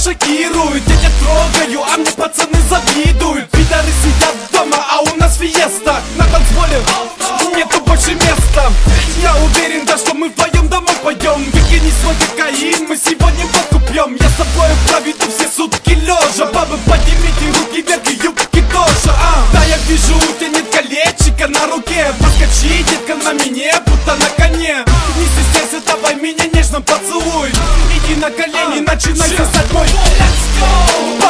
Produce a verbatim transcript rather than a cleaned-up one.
шокирует. Я тебя трогаю, а мне пацаны завидуют. Пидоры сидят дома, а у нас фиеста. На танцполе нету больше места. Я уверен, да, что мы вдвоем домой пойдем. Выкини свой кокаин, мы сегодня водку пьем. Я с тобой проведу все сутки лежа. Бабы, поднимите руки вверх и юбки тоже, а. Да, я вижу, у тебя нет колечка на руке. Подскочи, детка, на меня, будто на коне. Не стесняйся, давай меня нежно поцелуй. Иди на колени, начинай сосать мой. Let's go!